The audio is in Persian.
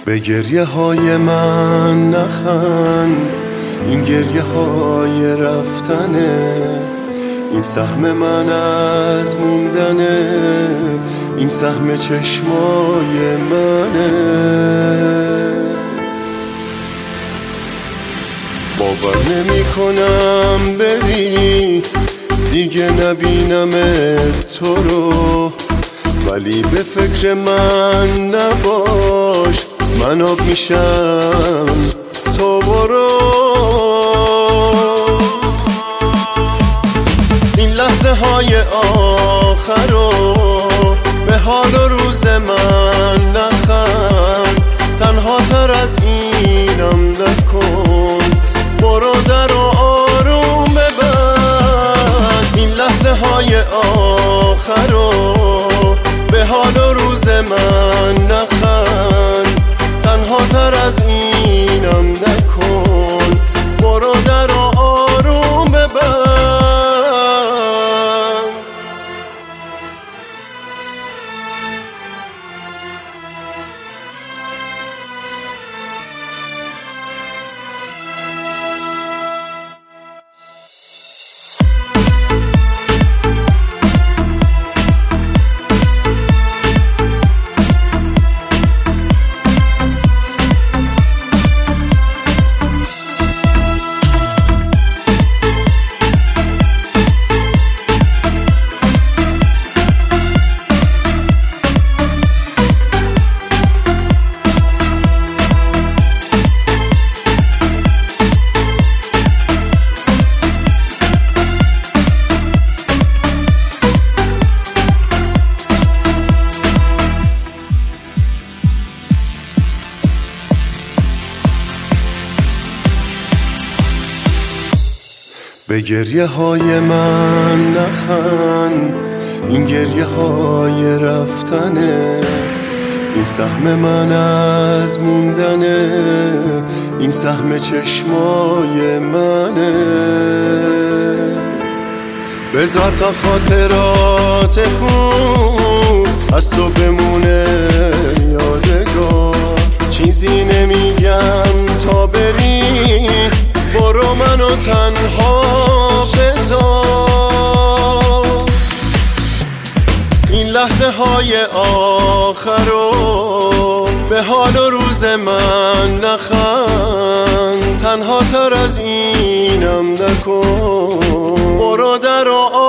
به گریه های من نخند، این گریه های رفتنه، این سهم من از موندنه، این سهم چشمای منه. باور نمی کنم بری دیگه نبینم تو رو، ولی به فکر من نباش، من آب میشم تو برو. این لحظه های آخر رو به حال و روز من نخند، تنها تر از اینم نکن، برو در و آروم ببند. این لحظه های آخر رو به حال و روز من نخند، تنها تر از اینم نکن، برو در و آروم ببند. به گریه های من نخند، این گریه های رفتنه، این سهم من از موندنه، این سهم چشمای منه. بذار تا خاطرات خوب از تو بمونه یادگار، چیزی نمیگم تا بری، برو منو تنها بذار. این لحظه های آخر رو به حال و روز من نخند، تنها تر از اینم نکن، برو در و